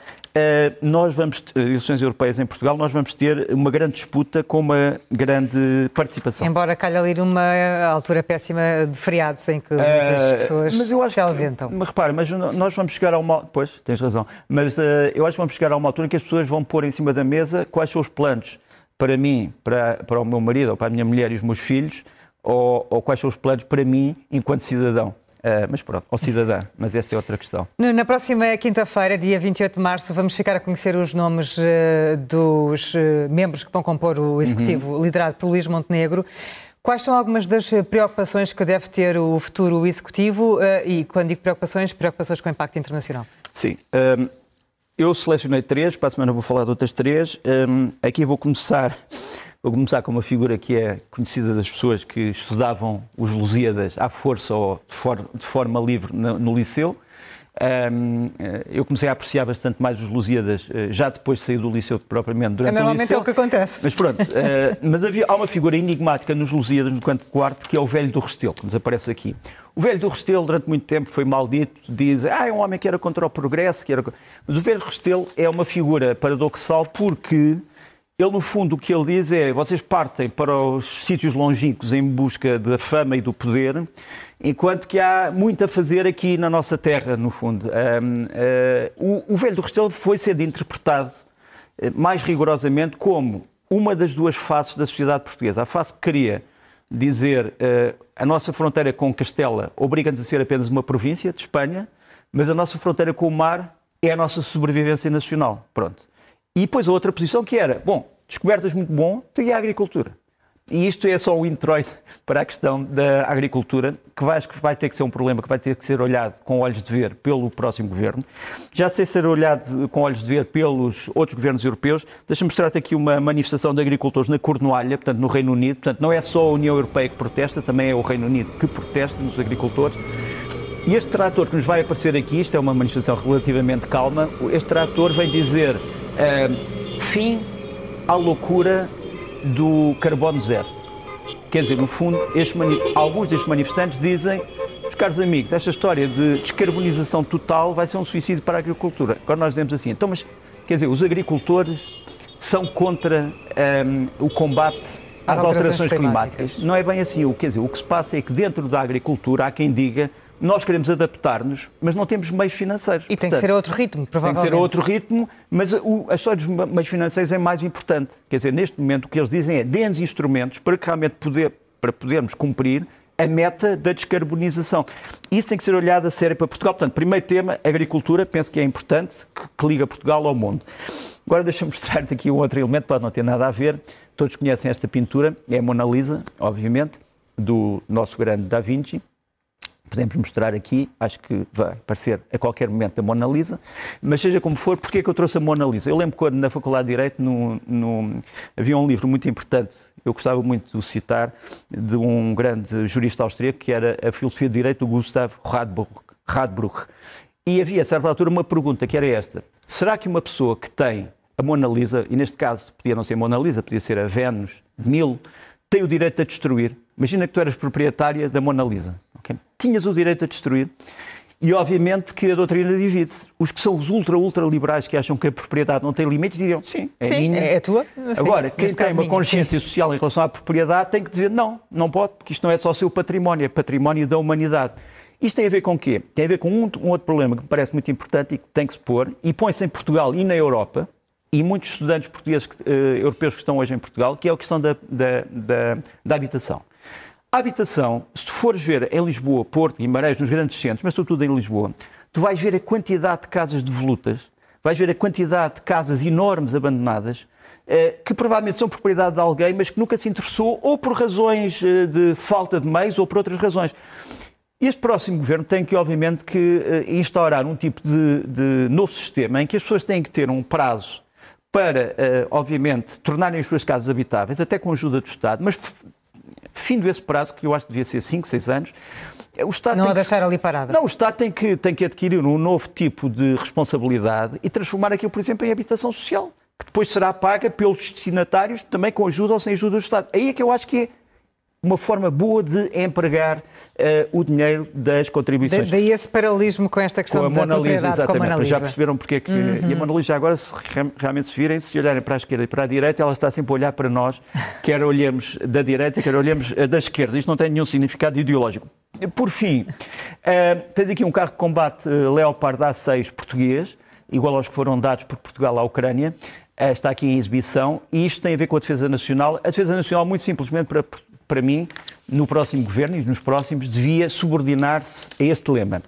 C: eleições europeias em Portugal, nós vamos ter uma grande disputa com uma grande participação.
B: Embora calhe ali numa altura péssima de feriados em que muitas pessoas se ausentam.
C: Mas repara, mas nós vamos chegar a uma... Pois, tens razão. Mas eu acho que vamos chegar a uma altura em que as pessoas vão pôr em cima da mesa quais são os planos para mim, para o meu marido, ou para a minha mulher e os meus filhos, ou quais são os planos para mim enquanto cidadão. Mas pronto, ou cidadã, mas esta é outra questão.
B: Na próxima quinta-feira, dia 28 de março, vamos ficar a conhecer os nomes dos membros que vão compor o Executivo liderado por Luís Montenegro. Quais são algumas das preocupações que deve ter o futuro Executivo e, quando digo preocupações com impacto internacional?
C: Sim. Eu selecionei 3, para a semana vou falar de outras 3. Aqui vou começar com uma figura que é conhecida das pessoas que estudavam os Lusíadas à força ou de forma livre no liceu. Eu comecei a apreciar bastante mais os Lusíadas já depois de sair do liceu propriamente durante o liceu.
B: Normalmente é o que acontece.
C: Mas pronto, há uma figura enigmática nos Lusíadas, no canto quarto, que é o velho do Restelo, que nos aparece aqui. O velho do Restelo, durante muito tempo, foi maldito, diz, é um homem que era contra o progresso, mas o velho do Restelo é uma figura paradoxal porque ele, no fundo, o que ele diz é, vocês partem para os sítios longínquos em busca da fama e do poder, enquanto que há muito a fazer aqui na nossa terra, no fundo. O velho do Restelo foi sendo interpretado mais rigorosamente como uma das duas faces da sociedade portuguesa. A face que queria dizer a nossa fronteira com Castela obriga-nos a ser apenas uma província de Espanha, mas a nossa fronteira com o mar é a nossa sobrevivência nacional. Pronto. E depois a outra posição que era, descobertas muito bom, e a agricultura. E isto é só um introito para a questão da agricultura, que acho que vai ter que ser um problema que vai ter que ser olhado com olhos de ver pelo próximo governo. Já sei ser olhado com olhos de ver pelos outros governos europeus. Deixa-me mostrar-te aqui uma manifestação de agricultores na Cornualha, portanto, no Reino Unido. Portanto, não é só a União Europeia que protesta, também é o Reino Unido que protesta nos agricultores. E este trator que nos vai aparecer aqui, isto é uma manifestação relativamente calma, este trator vem dizer fim à loucura do carbono zero. Quer dizer, no fundo, alguns destes manifestantes dizem, meus caros amigos, esta história de descarbonização total vai ser um suicídio para a agricultura. Agora nós dizemos assim, então, mas, quer dizer, os agricultores são contra o combate às alterações climáticas. Não é bem assim. Quer dizer, o que se passa é que dentro da agricultura há quem diga nós queremos adaptar-nos, mas não temos meios financeiros.
B: E tem que ser a outro ritmo, provavelmente.
C: Tem que ser a outro ritmo, mas a história dos meios financeiros é mais importante. Quer dizer, neste momento o que eles dizem é dê-nos instrumentos para que realmente podermos cumprir a meta da descarbonização. Isso tem que ser olhado a sério para Portugal. Portanto, primeiro tema, agricultura, penso que é importante, que liga Portugal ao mundo. Agora deixa-me mostrar-te aqui um outro elemento, pode não ter nada a ver. Todos conhecem esta pintura, é a Mona Lisa, obviamente, do nosso grande Da Vinci. Podemos mostrar aqui, acho que vai aparecer a qualquer momento a Mona Lisa, mas seja como for, porque é que eu trouxe a Mona Lisa? Eu lembro quando na Faculdade de Direito havia um livro muito importante, eu gostava muito de o citar, de um grande jurista austríaco, que era a Filosofia de Direito do Gustav Radbruch. E havia, a certa altura, uma pergunta que era esta: será que uma pessoa que tem a Mona Lisa, e neste caso podia não ser a Mona Lisa, podia ser a Vênus de Milo, tem o direito a destruir? Imagina que tu eras proprietária da Mona Lisa. Okay? Tinhas o direito a destruir e, obviamente, que a doutrina divide-se. Os que são os ultra-liberais que acham que a propriedade não tem limites diriam, sim, minha.
B: É tua. Sim,
C: agora, quem tem uma consciência social em relação à propriedade tem que dizer não pode, porque isto não é só o seu património, é património da humanidade. Isto tem a ver com o quê? Tem a ver com um outro problema que me parece muito importante e que tem que se pôr, e põe-se em Portugal e na Europa, e muitos estudantes portugueses, europeus que estão hoje em Portugal, que é a questão da habitação. A habitação, se tu fores ver em Lisboa, Porto, Guimarães, nos grandes centros, mas sobretudo em Lisboa, tu vais ver a quantidade de casas devolutas, vais ver a quantidade de casas enormes abandonadas, que provavelmente são propriedade de alguém, mas que nunca se interessou, ou por razões de falta de meios, ou por outras razões. Este próximo governo tem que, obviamente, instaurar um tipo de novo sistema em que as pessoas têm que ter um prazo para, obviamente, tornarem as suas casas habitáveis, até com a ajuda do Estado, mas findo esse prazo, que eu acho que devia ser 5, 6 anos, o Estado
B: não a deixar ali parada.
C: Não, o Estado tem que adquirir um novo tipo de responsabilidade e transformar aquilo, por exemplo, em habitação social, que depois será paga pelos destinatários, também com ajuda ou sem ajuda do Estado. Aí é que eu acho que é uma forma boa de empregar o dinheiro das contribuições.
B: Daí esse paralelismo com esta questão da propriedade, com a Mona Lisa.
C: Já perceberam porque é que... E a Mona Lisa agora, realmente se virem, se olharem para a esquerda e para a direita, ela está sempre a olhar para nós, quer olhemos da direita, quer olhemos da esquerda. Isto não tem nenhum significado ideológico. Por fim, tens aqui um carro de combate Leopard A6 português, igual aos que foram dados por Portugal à Ucrânia. Está aqui em exibição e isto tem a ver com a Defesa Nacional. A Defesa Nacional, muito simplesmente, para mim, no próximo governo e nos próximos, devia subordinar-se a este lema: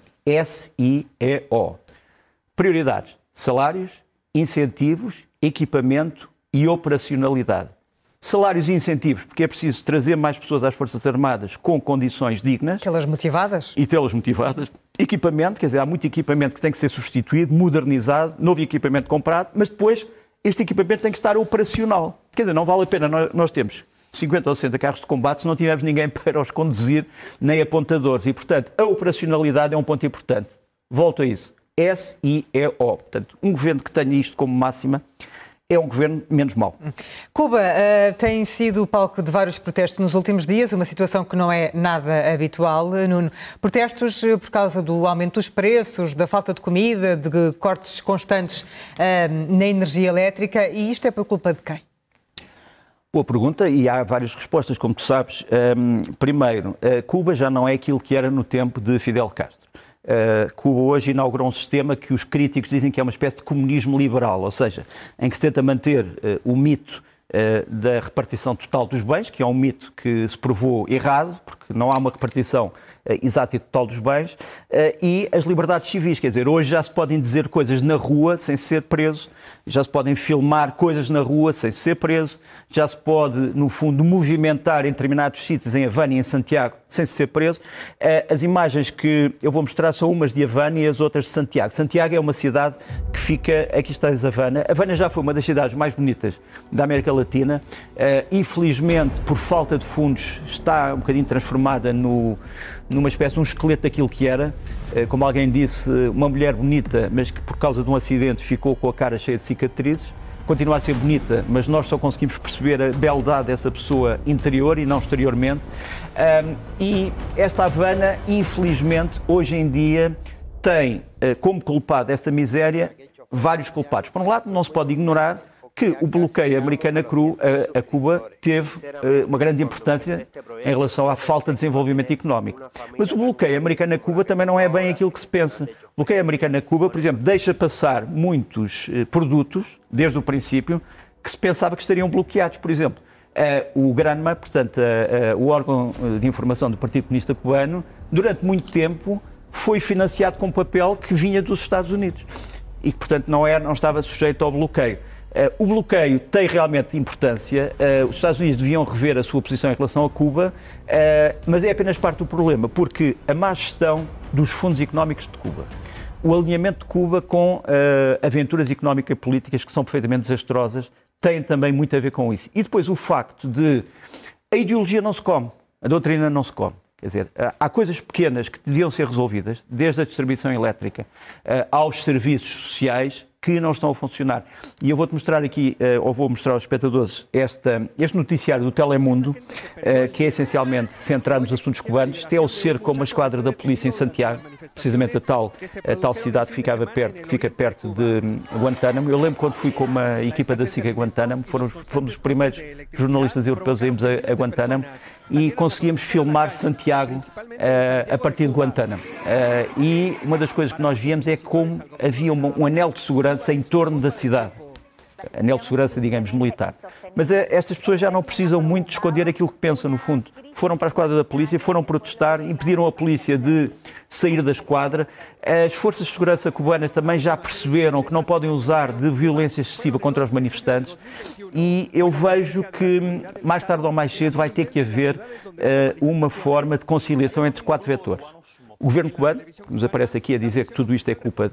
C: SIEO. Prioridades: salários, incentivos, equipamento e operacionalidade. Salários e incentivos, porque é preciso trazer mais pessoas às Forças Armadas com condições dignas.
B: Tê-las motivadas.
C: E tê-las motivadas. Equipamento, quer dizer, há muito equipamento que tem que ser substituído, modernizado, novo equipamento comprado, mas depois este equipamento tem que estar operacional. Quer dizer, não vale a pena nós temos 50 ou 60 carros de combate se não tivermos ninguém para os conduzir, nem apontadores. E, portanto, a operacionalidade é um ponto importante. Volto a isso. SIEO. Portanto, um governo que tenha isto como máxima é um governo menos mau.
B: Cuba tem sido o palco de vários protestos nos últimos dias, uma situação que não é nada habitual, Nuno. Protestos por causa do aumento dos preços, da falta de comida, de cortes constantes na energia elétrica, e isto é por culpa de quem?
C: Boa pergunta, e há várias respostas, como tu sabes. Primeiro, Cuba já não é aquilo que era no tempo de Fidel Castro. Cuba hoje inaugurou um sistema que os críticos dizem que é uma espécie de comunismo liberal, ou seja, em que se tenta manter o mito da repartição total dos bens, que é um mito que se provou errado, porque não há uma repartição exata e total dos bens, e as liberdades civis, quer dizer, hoje já se podem dizer coisas na rua sem ser preso, já se podem filmar coisas na rua sem ser preso, já se pode, no fundo, movimentar em determinados sítios, em Havana e em Santiago, sem ser preso. As imagens que eu vou mostrar são umas de Havana e as outras de Santiago. Santiago é uma cidade que fica, aqui está Havana. Havana já foi uma das cidades mais bonitas da América Latina. Infelizmente, por falta de fundos, está um bocadinho transformada numa espécie de um esqueleto daquilo que era. Como alguém disse, uma mulher bonita, mas que por causa de um acidente ficou com a cara cheia de cicatrizes. Continua a ser bonita, mas nós só conseguimos perceber a beldade dessa pessoa interior e não exteriormente. E esta Havana, infelizmente, hoje em dia tem como culpado desta miséria vários culpados. Por um lado, não se pode ignorar que o bloqueio americano a Cuba teve uma grande importância em relação à falta de desenvolvimento económico. Mas o bloqueio americano a Cuba também não é bem aquilo que se pensa. O bloqueio americano a Cuba, por exemplo, deixa passar muitos produtos, desde o princípio, que se pensava que estariam bloqueados. Por exemplo, o GRANMA, portanto, o órgão de informação do Partido Comunista Cubano, durante muito tempo foi financiado com papel que vinha dos Estados Unidos e que, portanto, não estava sujeito ao bloqueio. O bloqueio tem realmente importância, os Estados Unidos deviam rever a sua posição em relação a Cuba, mas é apenas parte do problema, porque a má gestão dos fundos económicos de Cuba, o alinhamento de Cuba com aventuras económicas e políticas que são perfeitamente desastrosas, tem também muito a ver com isso. E depois o facto de a ideologia não se come, a doutrina não se come. Quer dizer, há coisas pequenas que deviam ser resolvidas, desde a distribuição elétrica aos serviços sociais, que não estão a funcionar. E eu vou-te mostrar aqui, ou vou mostrar aos espectadores, este noticiário do Telemundo, que é essencialmente centrado nos assuntos cubanos. Este é o cerco com uma esquadra da polícia em Santiago, precisamente a tal cidade que fica perto de Guantánamo. Eu lembro quando fui com uma equipa da SIC a Guantánamo, fomos os primeiros jornalistas europeus a irmos a Guantánamo e conseguimos filmar Santiago a partir de Guantánamo. E uma das coisas que nós víamos é como havia um anel de segurança em torno da cidade. anel de segurança, digamos, militar. Mas estas pessoas já não precisam muito de esconder aquilo que pensam, no fundo. Foram para a esquadra da polícia, foram protestar, impediram a polícia de sair da esquadra. As forças de segurança cubanas também já perceberam que não podem usar de violência excessiva contra os manifestantes e eu vejo que, mais tarde ou mais cedo, vai ter que haver uma forma de conciliação entre 4 vetores. O governo cubano, que nos aparece aqui a dizer que tudo isto é culpa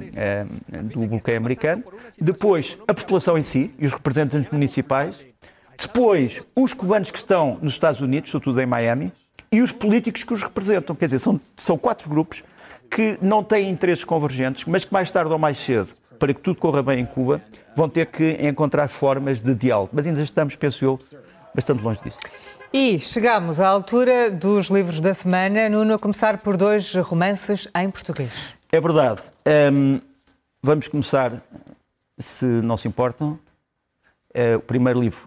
C: do bloqueio americano. Depois, a população em si e os representantes municipais. Depois, os cubanos que estão nos Estados Unidos, sobretudo em Miami, e os políticos que os representam. Quer dizer, são 4 grupos que não têm interesses convergentes, mas que mais tarde ou mais cedo, para que tudo corra bem em Cuba, vão ter que encontrar formas de diálogo. Mas ainda estamos, penso eu, bastante longe disso.
B: E chegamos à altura dos livros da semana, Nuno, a começar por 2 romances em português.
C: É verdade. Vamos começar, se não se importam, o primeiro livro,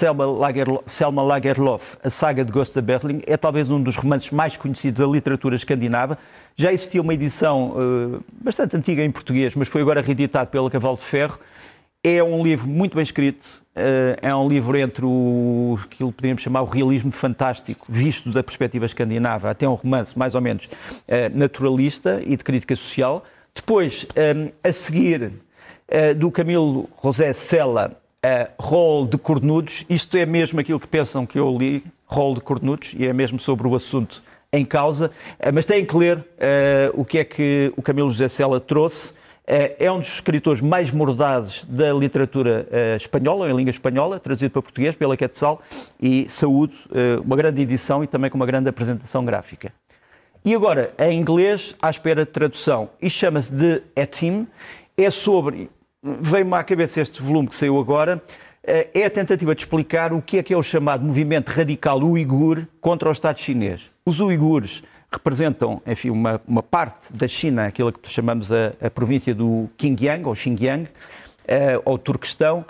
C: Selma Lagerlöf, A Saga de Gösta Berling, é talvez um dos romances mais conhecidos da literatura escandinava. Já existia uma edição bastante antiga em português, mas foi agora reeditado pela Cavalo de Ferro. É um livro muito bem escrito, é um livro entre aquilo que poderíamos chamar o realismo fantástico, visto da perspectiva escandinava, até um romance mais ou menos naturalista e de crítica social. Depois, a seguir, do Camilo José Cela, Rol de Cornudos. Isto é mesmo aquilo que pensam que eu li, Rol de Cornudos, e é mesmo sobre o assunto em causa, mas têm que ler o que é que o Camilo José Cela trouxe. É um dos escritores mais mordazes da literatura espanhola, em língua espanhola, trazido para português pela Quetzal, e saúde, uma grande edição e também com uma grande apresentação gráfica. E agora, em inglês, à espera de tradução. Isto chama-se The A-Team, é sobre, veio-me à cabeça este volume que saiu agora, é a tentativa de explicar o que é o chamado movimento radical uigur contra o Estado chinês. Os uigures representam, enfim, uma parte da China, aquilo que chamamos a província do Xinjiang, ou Xinjiang, ou Turquestão,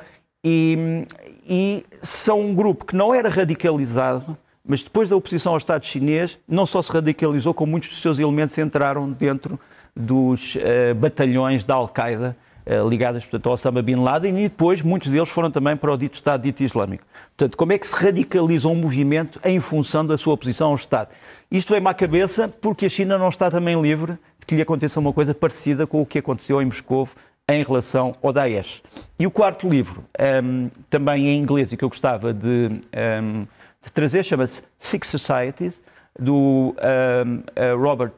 C: e são um grupo que não era radicalizado, mas depois da oposição ao Estado chinês, não só se radicalizou, como muitos dos seus elementos entraram dentro dos batalhões da Al-Qaeda, ligadas, portanto, ao Osama Bin Laden, e depois muitos deles foram também para o dito Estado dito Islâmico. Portanto, como é que se radicaliza um movimento em função da sua oposição ao Estado? Isto veio-me à cabeça porque a China não está também livre de que lhe aconteça uma coisa parecida com o que aconteceu em Moscovo em relação ao Daesh. E o quarto livro, também em inglês, e que eu gostava de trazer, chama-se Six Societies, do Robert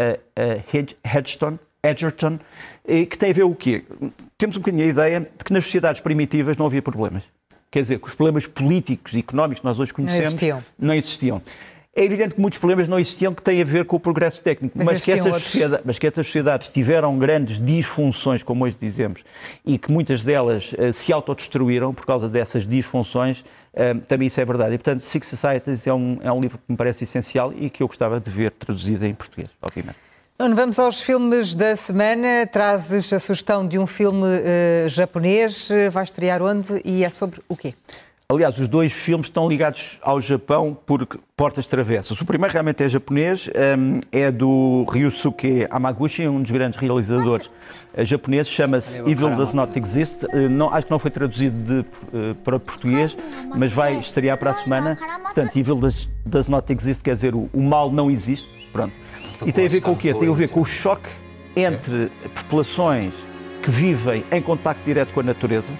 C: Edgerton, que tem a ver o quê? Temos um bocadinho a ideia de que nas sociedades primitivas não havia problemas. Quer dizer, que os problemas políticos e económicos que nós hoje conhecemos não existiam. É evidente que muitos problemas não existiam que têm a ver com o progresso técnico, mas que estas sociedades tiveram grandes disfunções, como hoje dizemos, e que muitas delas se autodestruíram por causa dessas disfunções, também isso é verdade. E, portanto, Six Societies é um livro que me parece essencial e que eu gostava de ver traduzido em português, obviamente.
B: Nuno, vamos aos filmes da semana. Trazes a sugestão de um filme japonês. Vai estrear onde e é sobre o quê?
C: Aliás, os 2 filmes estão ligados ao Japão por portas travessas. O primeiro realmente é japonês, é do Ryusuke Hamaguchi, um dos grandes realizadores japoneses, chama-se Evil Does Not Exist. Acho que não foi traduzido para português, mas vai estrear para a semana. Portanto, Evil Does Not Exist quer dizer o mal não existe. Pronto. E tem a ver com o quê? Tem a ver com o choque entre populações que vivem em contacto direto com a natureza,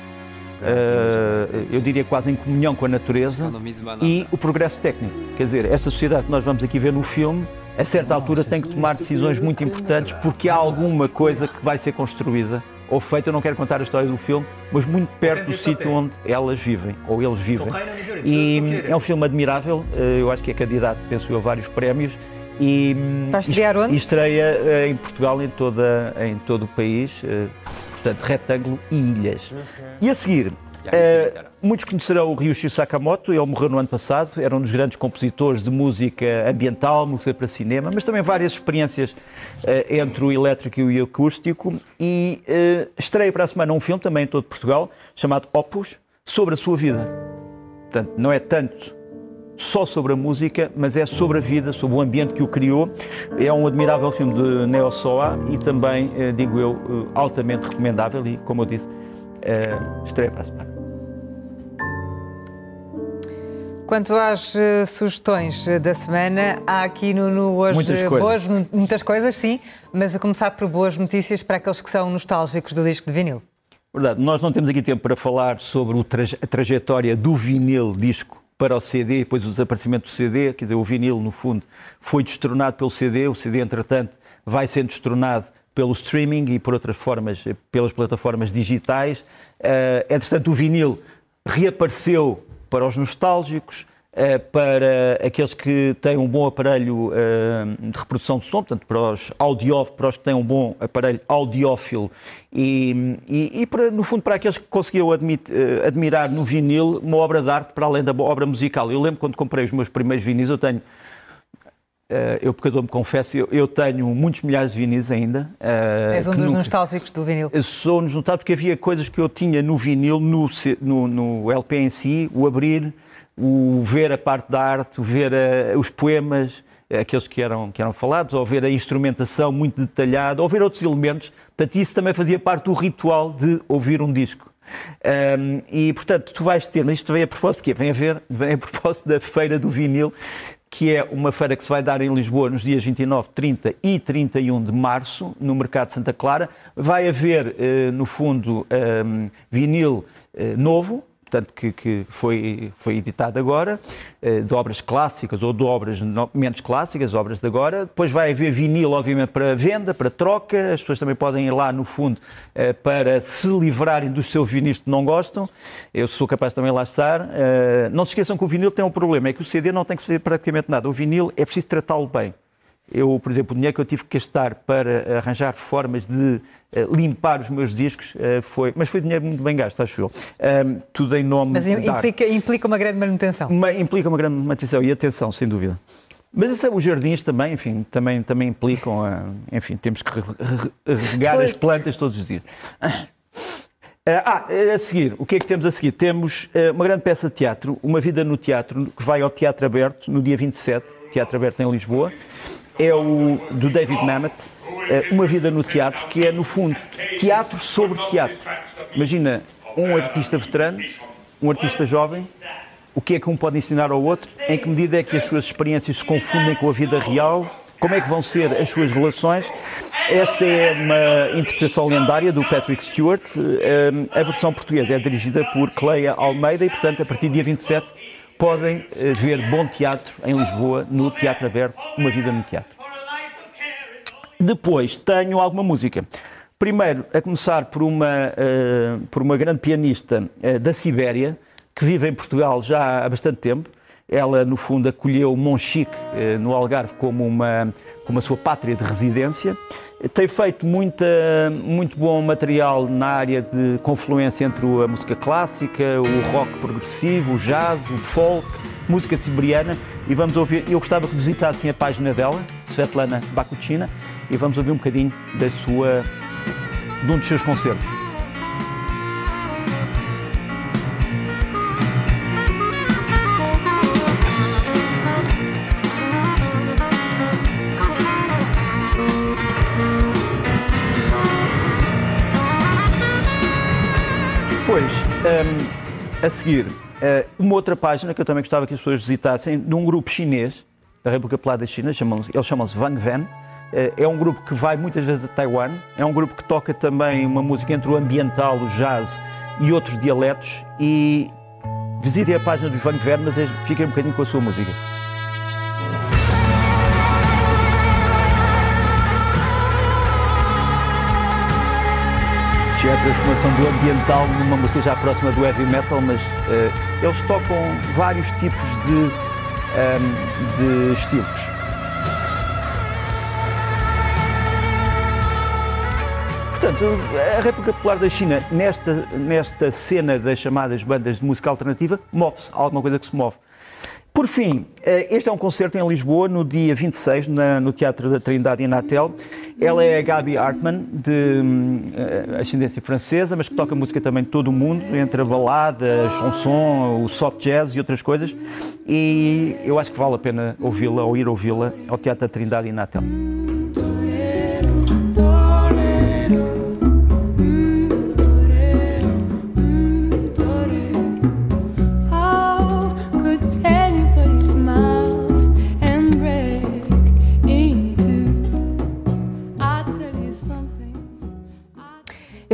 C: eu diria quase em comunhão com a natureza, e o progresso técnico. Quer dizer, esta sociedade que nós vamos aqui ver no filme, a certa altura tem que tomar decisões muito importantes porque há alguma coisa que vai ser construída ou feita. Eu não quero contar a história do filme, mas muito perto do sítio onde elas vivem, ou eles vivem. E é um filme admirável, eu acho que é candidato, penso eu, a vários prémios. E
B: vai estrear onde?
C: E estreia em Portugal, em todo o país, portanto, Retângulo e Ilhas. E a seguir, muitos conhecerão o Ryuichi Sakamoto. Ele morreu no ano passado, era um dos grandes compositores de música ambiental, música para cinema, mas também várias experiências entre o elétrico e o acústico. E estreia para a semana um filme, também em todo Portugal, chamado Opus, sobre a sua vida. Portanto, não é tanto só sobre a música, mas é sobre a vida, sobre o ambiente que o criou. É um admirável filme de Neo Soa e também, digo eu, altamente recomendável e, como eu disse, estreia para a semana.
B: Quanto às sugestões da semana, há aqui no hoje muitas coisas, sim, mas a começar por boas notícias para aqueles que são nostálgicos do disco de vinil.
C: Verdade, nós não temos aqui tempo para falar sobre a trajetória do vinil disco para o CD, depois o desaparecimento do CD, quer dizer, o vinil, no fundo, foi destronado pelo CD, o CD, entretanto, vai sendo destronado pelo streaming e por outras formas, pelas plataformas digitais. Entretanto, o vinil reapareceu para os nostálgicos, para aqueles que têm um bom aparelho de reprodução de som, portanto, para os que têm um bom aparelho audiófilo e para, no fundo, para aqueles que conseguiam admirar no vinil uma obra de arte para além da obra musical. Eu lembro quando comprei os meus primeiros vinis, eu pecador me confesso, eu tenho muitos milhares de vinis ainda.
B: És um dos nostálgicos do vinil.
C: Eu sou um dos nostálgicos porque havia coisas que eu tinha no vinil, no LP em si, o abrir, o ver a parte da arte, o ver os poemas, aqueles que eram falados, ou ver a instrumentação muito detalhada, ou ver outros elementos. Portanto, isso também fazia parte do ritual de ouvir um disco. E, portanto, tu vais ter, mas isto vem a propósito de quê? Vem a propósito da Feira do Vinil, que é uma feira que se vai dar em Lisboa nos dias 29, 30 e 31 de março, no Mercado de Santa Clara. Vai haver, no fundo, vinil novo, portanto, que foi editado agora, de obras clássicas ou de obras menos clássicas, obras de agora. Depois vai haver vinil, obviamente, para venda, para troca. As pessoas também podem ir lá, no fundo, para se livrarem dos seus vinis que não gostam. Eu sou capaz de também lá estar. Não se esqueçam que o vinil tem um problema, é que o CD não tem que se fazer praticamente nada. O vinil é preciso tratá-lo bem. Eu, por exemplo, o dinheiro que eu tive que gastar para arranjar formas de limpar os meus discos foi dinheiro muito bem gasto, acho eu. Tudo em nome
B: Mas implica uma grande manutenção.
C: Implica uma grande manutenção e atenção, sem dúvida. Mas os jardins também, enfim, também implicam, enfim, temos que regar as plantas todos os dias. A seguir, o que é que temos a seguir? Temos uma grande peça de teatro, Uma Vida no Teatro, que vai ao Teatro Aberto no dia 27, Teatro Aberto em Lisboa. É do David Mamet, Uma Vida no Teatro, que é, no fundo, teatro sobre teatro. Imagina um artista veterano, um artista jovem, o que é que um pode ensinar ao outro, em que medida é que as suas experiências se confundem com a vida real, como é que vão ser as suas relações. Esta é uma interpretação lendária do Patrick Stewart. A versão portuguesa é dirigida por Cleia Almeida e, portanto, a partir do dia 27, podem ver bom teatro em Lisboa, no Teatro Aberto, Uma Vida no Teatro. Depois tenho alguma música. Primeiro, a começar por uma grande pianista da Sibéria, que vive em Portugal já há bastante tempo. Ela, no fundo, acolheu Monchique, no Algarve, como a sua pátria de residência. Tem feito muito bom material na área de confluência entre a música clássica, o rock progressivo, o jazz, o folk, música siberiana. E vamos ouvir, eu gostava que visitassem a página dela, Svetlana Bakuchina, e vamos ouvir um bocadinho de um dos seus concertos. A seguir, uma outra página que eu também gostava que as pessoas visitassem, de um grupo chinês, da República Popular da China, eles chamam-se Wang Wen. É um grupo que vai muitas vezes a Taiwan, é um grupo que toca também uma música entre o ambiental, o jazz e outros dialetos, e visitem a página dos Wang Wen, mas fiquem um bocadinho com a sua música. É a transformação do ambiental numa música já próxima do heavy metal, mas eles tocam vários tipos de estilos. Portanto, a República Popular da China, nesta cena das chamadas bandas de música alternativa, move-se, alguma coisa que se move. Por fim, este é um concerto em Lisboa, no dia 26, no Teatro da Trindade Inatel. Ela é a Gaby Hartmann, de ascendência francesa, mas que toca música também de todo o mundo, entre a balada, a chanson, o soft jazz e outras coisas. E eu acho que vale a pena ouvi-la ou ir ouvi-la ao Teatro da Trindade Inatel.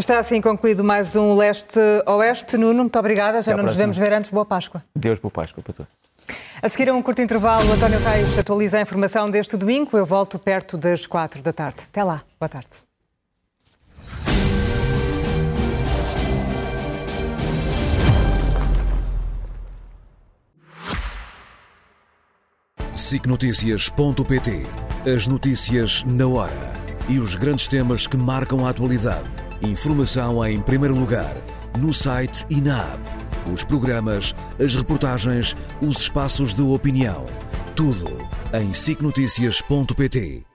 B: Está assim concluído mais um Leste-Oeste. Nuno, muito obrigada. Já não nos devemos ver antes. Boa Páscoa.
C: Deus, boa Páscoa para todos.
B: A seguir a um curto intervalo, António Reis atualiza a informação deste domingo. Eu volto perto das 4 da tarde. Até lá. Boa tarde.
A: SICNoticias.pt. As notícias na hora e os grandes temas que marcam a atualidade. Informação em primeiro lugar, no site e na app. Os programas, as reportagens, os espaços de opinião. Tudo em SICNoticias.pt.